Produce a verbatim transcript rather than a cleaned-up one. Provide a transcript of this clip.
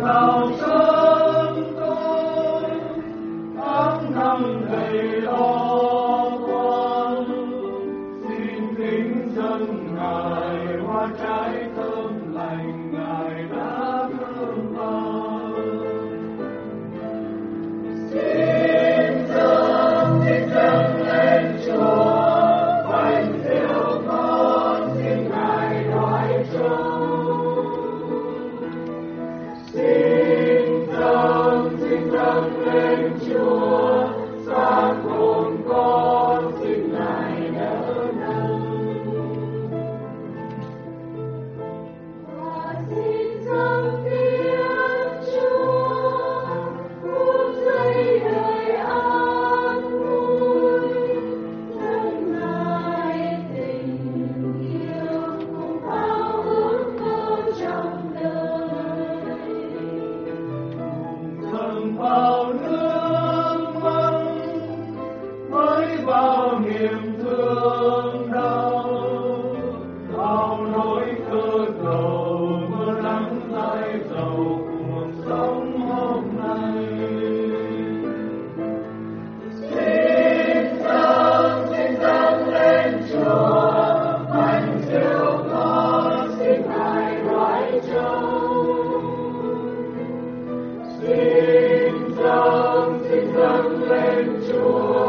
nào sớm tối tháng năm đầy lo toan, xin kính dâng ngài hoa trái thơm lành ngài đã thương ta. Xin dâng xin dâng lên Chúa bánh rượu ngon, xin ngài đoái trông. Xin dâng xin dâng lên Chúa xác hồn con, xin ngài đỡ nâng. Và xin dâng tiếng Chúa phút giây đời an vui, dâng ngài tình yêu cùng bao ước mơ trong đời. Dâng bao nước mắt với bao niềm thương đau, bao nỗi cơ cầu mưa nắng tay dầu cuộc sống hôm nay. Xin dâng xin dâng lên Chúa bánh rượu ngon, xin ngài đoái trông. Xin dâng xin dâng lên Chúa